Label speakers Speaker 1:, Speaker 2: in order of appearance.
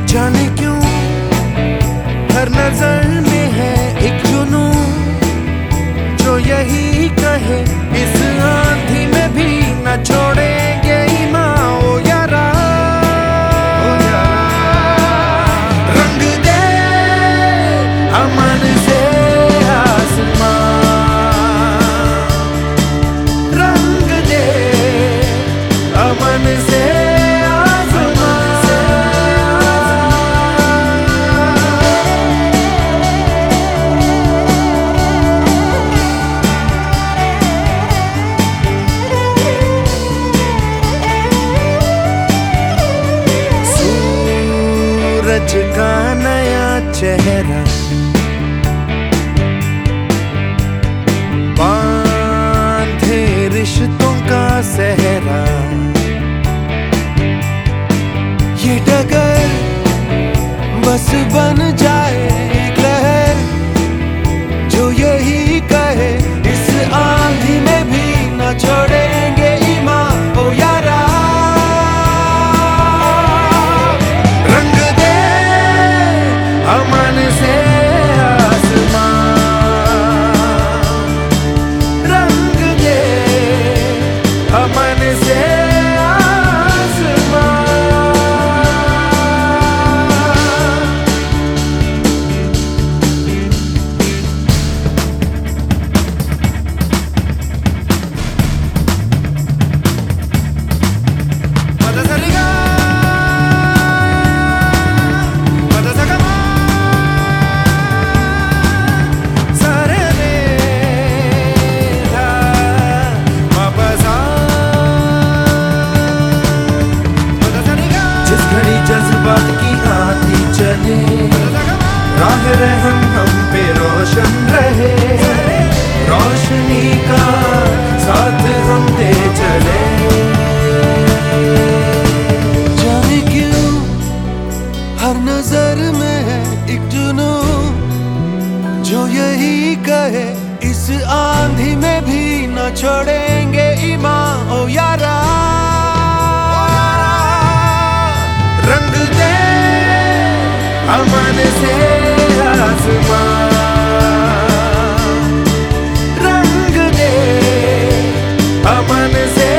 Speaker 1: जाने क्यों हर नजर में है एक जुनून जो यही कहे इस आंधी में भी न छोड़ेंगे ईमान। ओ यारा रंग दे अमन से आसमां, रंग दे अमन से सूरज का नया चेहरा बांधे रिश्तों का सहरा, ये डगर बस बन जाए एक लहर जो यही कहे इस आंधी में भी न छोड़ेंगे ईमान। ओ यारा अमन से आसमां, रंग दे अमन से आसमां। जज्बात की आती चले, राह रहम हम पे रोशन रहे, रोशनी का साथ हम दे चले। जाने क्यों हर नजर में है एक जुनून जो यही कहे इस आंधी में भी न छोड़ेंगे ईमान। ओ यारा रंग दे अमन से आसमां, रंग दे अमन से